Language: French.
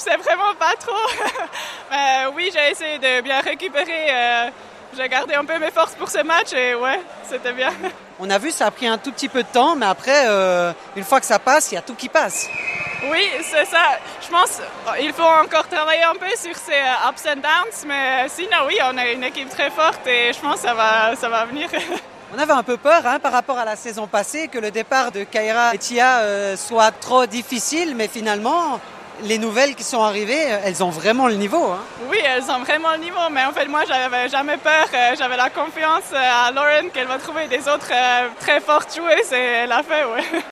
sais vraiment pas trop. Mais oui, j'ai essayé de bien récupérer. J'ai gardé un peu mes forces pour ce match et ouais, c'était bien. On a vu, ça a pris un tout petit peu de temps, mais après, une fois que ça passe, il y a tout qui passe. Oui, c'est ça. Je pense qu'il faut encore travailler un peu sur ces ups and downs, mais sinon oui, on a une équipe très forte et je pense que ça va venir. On avait un peu peur par rapport à la saison passée que le départ de Kaira et Tia soit trop difficile, mais finalement, les nouvelles qui sont arrivées, elles ont vraiment le niveau. Oui, elles ont vraiment le niveau, mais en fait, moi, j'avais jamais peur. J'avais la confiance à Lauren qu'elle va trouver des autres très fortes joueuses et elle l'a fait, oui.